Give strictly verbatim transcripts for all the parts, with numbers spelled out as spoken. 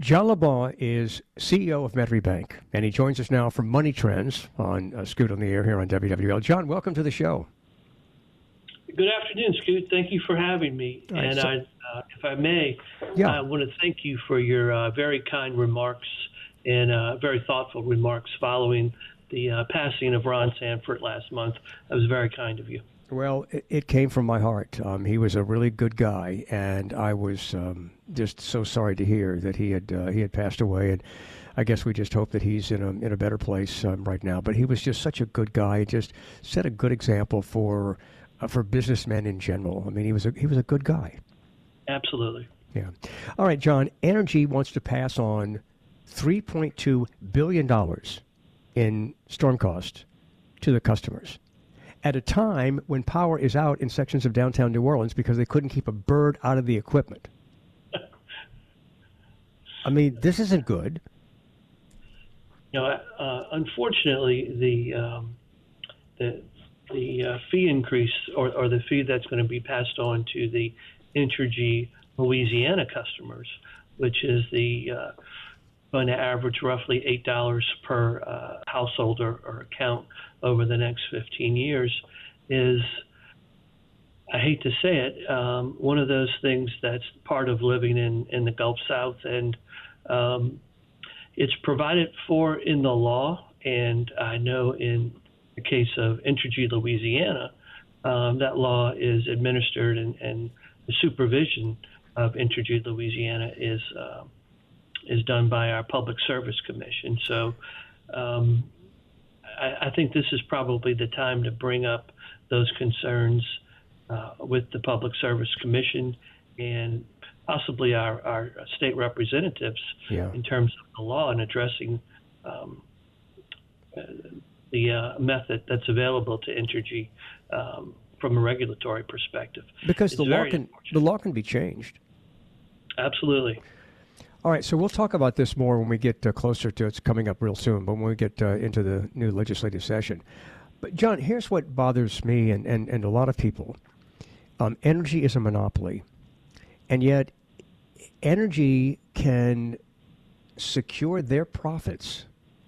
John LeBon is C E O of Metairie Bank, and he joins us now from Money Trends on uh, Scoot on the Air here on W W L. John, welcome to the show. Good afternoon, Scoot. Thank you for having me. Right, and so, I, uh, if I may, yeah. I want to thank you for your uh, very kind remarks and uh, very thoughtful remarks following the uh, passing of Ron Sanford last month. That was very kind of you. Well, it, it came from my heart. Um, he was a really good guy, and I was um, just so sorry to hear that he had uh, he had passed away. And I guess we just hope that he's in a in a better place um, right now. But he was just such a good guy. He just set a good example for uh, for businessmen in general. I mean, he was a he was a good guy. Absolutely. Yeah. All right, John. Entergy wants to pass on three point two billion dollars in storm costs to the customers at a time when power is out in sections of downtown New Orleans because they couldn't keep a bird out of the equipment. I mean, this isn't good. You know, uh, unfortunately, the um, the the uh, fee increase or, or the fee that's going to be passed on to the Entergy Louisiana customers, which is the uh, going to average roughly eight dollars per uh, household or, or account over the next fifteen years, is, I hate to say it, um, one of those things that's part of living in, in the Gulf South. And um, it's provided for in the law. And I know in the case of Entergy Louisiana, um, that law is administered and, and the supervision of Entergy Louisiana is uh, is done by our Public Service Commission. So um, I, I think this is probably the time to bring up those concerns uh, with the Public Service Commission and possibly our, our state representatives yeah. in terms of the law and addressing um, uh, the uh, method that's available to Entergy um, from a regulatory perspective. Because it's the law can the law can be changed. Absolutely. All right, so we'll talk about this more when we get uh, closer to it's coming up real soon, but when we get uh, into the new legislative session. But, John, here's what bothers me and, and, and a lot of people. Um, energy is a monopoly, and yet Entergy can secure their profits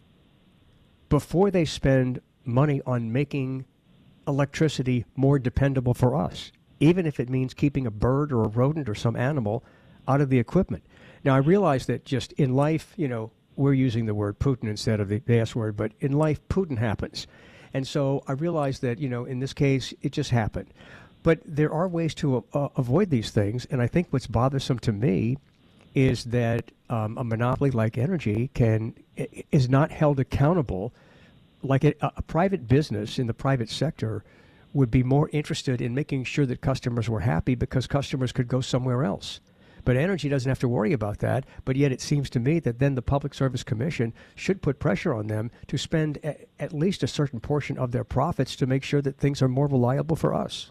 before they spend money on making electricity more dependable for us, even if it means keeping a bird or a rodent or some animal out of the equipment. Now, I realize that just in life, you know, we're using the word Putin instead of the S word, but in life, Putin happens. And so I realize that, you know, in this case, it just happened. But there are ways to uh, avoid these things. And I think what's bothersome to me is that um, a monopoly like Entergy can is not held accountable. Like a, a private business in the private sector would be more interested in making sure that customers were happy because customers could go somewhere else. But Entergy doesn't have to worry about that. But yet it seems to me that then the Public Service Commission should put pressure on them to spend a, at least a certain portion of their profits to make sure that things are more reliable for us.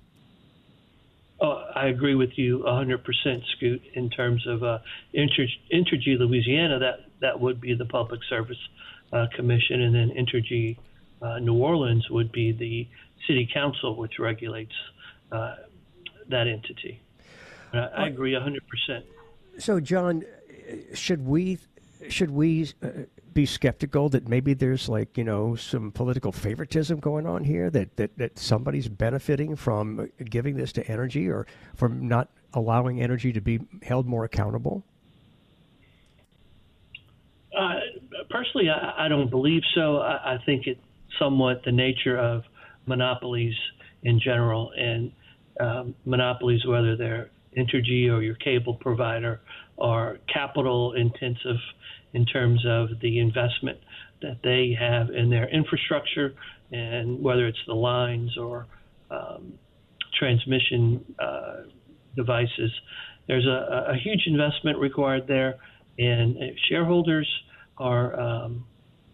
Oh, I agree with you one hundred percent, Scoot, in terms of uh, Inter- Entergy Louisiana, that, that would be the Public Service uh, Commission, and then Entergy uh, New Orleans would be the City Council, which regulates uh, that entity. I, I agree one hundred percent. So, John, should we should we uh, be skeptical that maybe there's like, you know, some political favoritism going on here, that, that, that somebody's benefiting from giving this to Entergy or from not allowing Entergy to be held more accountable? Uh, personally, I, I don't believe so. I, I think it's somewhat the nature of monopolies in general, and um, monopolies, whether they're Entergy or your cable provider, are capital intensive in terms of the investment that they have in their infrastructure, and whether it's the lines or um, transmission uh, devices. There's a, a huge investment required there, and shareholders are um,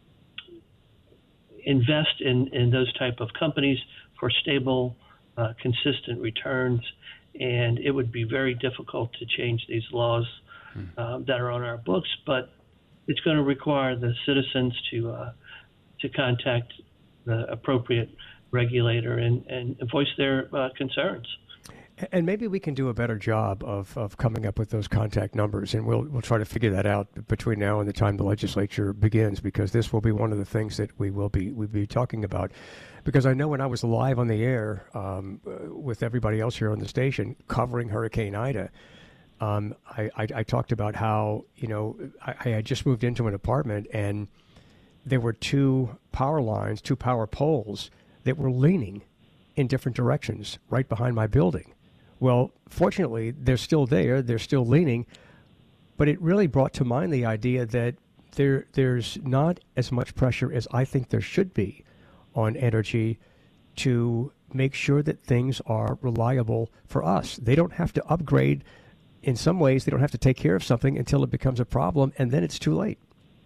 invest in, in those type of companies for stable, uh, consistent returns. And it would be very difficult to change these laws uh, that are on our books, but it's going to require the citizens to uh, to contact the appropriate regulator and, and voice their uh, concerns. And maybe we can do a better job of, of coming up with those contact numbers, and we'll we'll try to figure that out between now and the time the legislature begins, because this will be one of the things that we will be we'll be talking about. Because I know when I was live on the air um, with everybody else here on the station covering Hurricane Ida, um, I, I, I talked about how, you know, I, I had just moved into an apartment and there were two power lines, two power poles that were leaning in different directions right behind my building. Well, fortunately, they're still there. They're still leaning. But it really brought to mind the idea that there there's not as much pressure as I think there should be on Entergy to make sure that things are reliable for us. They don't have to upgrade. In some ways, they don't have to take care of something until it becomes a problem, and then it's too late.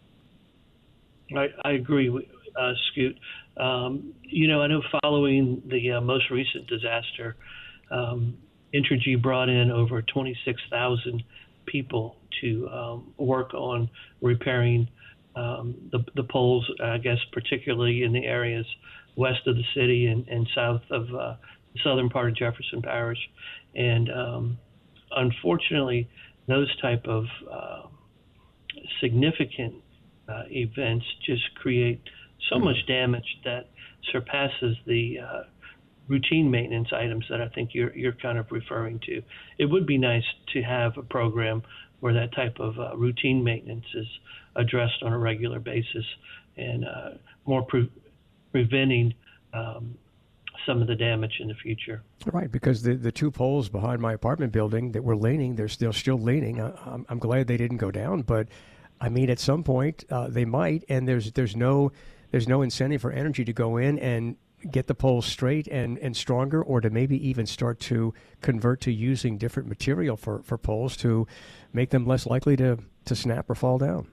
I, I agree, with, uh, Scoot. Um, you know, I know following the uh, most recent disaster, um, Entergy brought in over twenty-six thousand people to um, work on repairing um, the, the poles, I guess, particularly in the areas west of the city and, and south of uh, the southern part of Jefferson Parish. And um, unfortunately, those type of uh, significant uh, events just create so much damage that surpasses the uh, routine maintenance items that I think you're you're kind of referring to. It would be nice to have a program where that type of uh, routine maintenance is addressed on a regular basis and uh, more pre- preventing um, some of the damage in the future. Right, because the, the two poles behind my apartment building that were leaning, they're still still leaning. I, I'm, I'm glad they didn't go down, but I mean, at some point uh, they might, and there's there's no there's no incentive for Entergy to go in and get the poles straight and, and stronger, or to maybe even start to convert to using different material for, for poles to make them less likely to, to snap or fall down.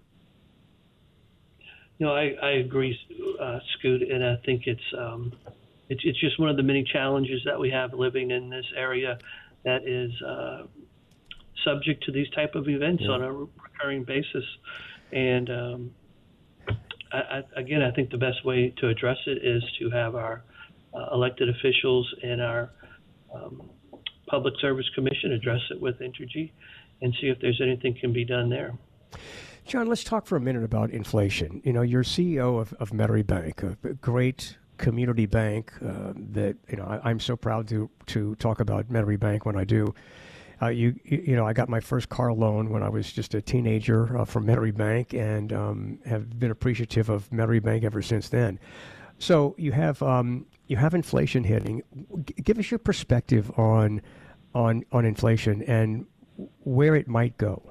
No, I, I agree, uh, Scoot, and I think it's, um, it's it's just one of the many challenges that we have living in this area that is uh, subject to these type of events yeah. on a recurring basis. And um, I, I, again, I think the best way to address it is to have our uh, elected officials and our um, Public Service Commission address it with Entergy and see if there's anything can be done there. John, let's talk for a minute about inflation. You know, you're C E O of, of Metairie Bank, a great community bank uh, that, you know, I, I'm so proud to to talk about Metairie Bank when I do. Uh, you, you know, I got my first car loan when I was just a teenager uh, from Metairie Bank, and um, have been appreciative of Metairie Bank ever since then. So you have um, you have inflation hitting. G- give us your perspective on on on inflation and where it might go.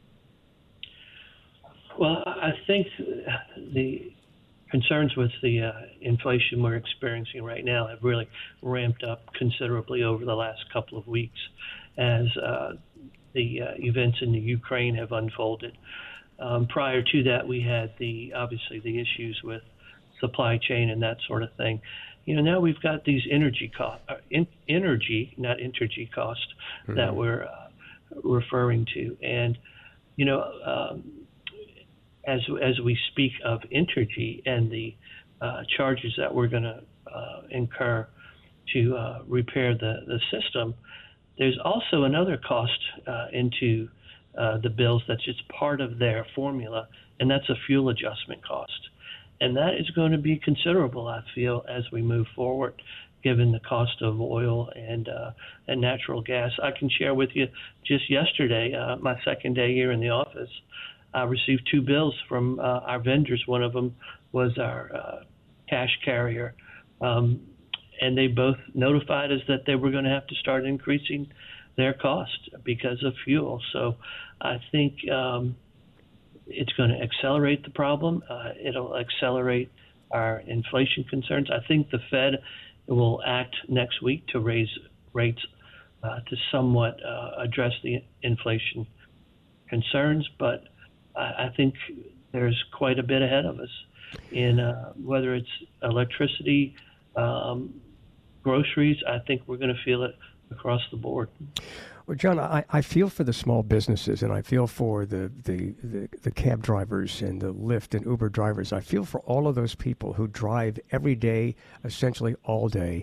Well, I think the concerns with the uh, inflation we're experiencing right now have really ramped up considerably over the last couple of weeks as uh, the uh, events in the Ukraine have unfolded. Um, prior to that, we had the obviously the issues with supply chain and that sort of thing. You know, now we've got these energy cost, uh, in, energy, not energy cost, mm-hmm. that we're uh, referring to, and you know. Um, As as we speak of Entergy and the uh, charges that we're going to uh, incur to uh, repair the, the system, there's also another cost uh, into uh, the bills that's just part of their formula, and that's a fuel adjustment cost. And that is going to be considerable, I feel, as we move forward, given the cost of oil and uh, and natural gas. I can share with you just yesterday, uh, my second day here in the office, I received two bills from uh, our vendors. One of them was our uh, cash carrier, um, and they both notified us that they were going to have to start increasing their cost because of fuel. So I think um, it's going to accelerate the problem. Uh, it'll accelerate our inflation concerns. I think the Fed will act next week to raise rates uh, to somewhat uh, address the inflation concerns, but I think there's quite a bit ahead of us in uh, whether it's electricity, um, groceries. I think we're going to feel it across the board. Well, John, I, I feel for the small businesses, and I feel for the, the, the, the cab drivers and the Lyft and Uber drivers. I feel for all of those people who drive every day, essentially all day.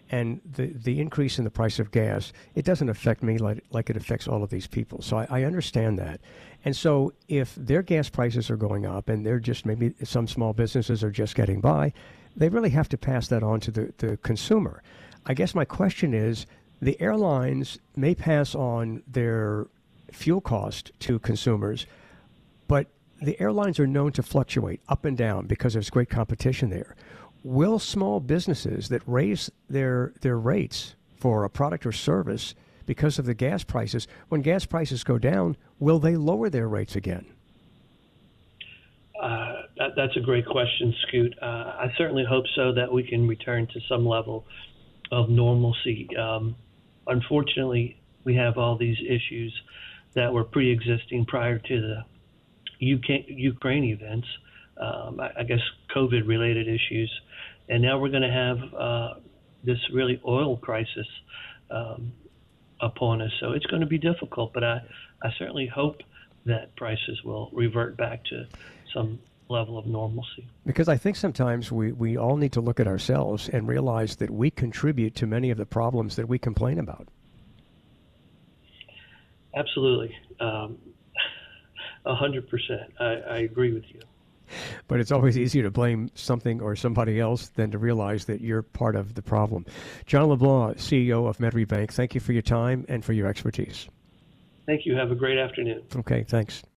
And the, the increase in the price of gas, it doesn't affect me like, like it affects all of these people. So I, I understand that. And so if their gas prices are going up and they're just maybe some small businesses are just getting by, they really have to pass that on to the, the consumer. I guess my question is, the airlines may pass on their fuel cost to consumers, but the airlines are known to fluctuate up and down because there's great competition there. Will small businesses that raise their their rates for a product or service because of the gas prices, when gas prices go down, will they lower their rates again? Uh, that, that's a great question, Scoot. Uh, I certainly hope so, that we can return to some level of normalcy. Um, unfortunately, we have all these issues that were pre-existing prior to the U K, Ukraine events. Um, I, I guess COVID-related issues, and now we're going to have uh, this really oil crisis um, upon us. So it's going to be difficult, but I, I certainly hope that prices will revert back to some level of normalcy. Because I think sometimes we, we all need to look at ourselves and realize that we contribute to many of the problems that we complain about. Absolutely. Um, A hundred percent. I, I agree with you. But it's always easier to blame something or somebody else than to realize that you're part of the problem. John LeBlanc, C E O of Metairie Bank, thank you for your time and for your expertise. Thank you. Have a great afternoon. Okay, thanks.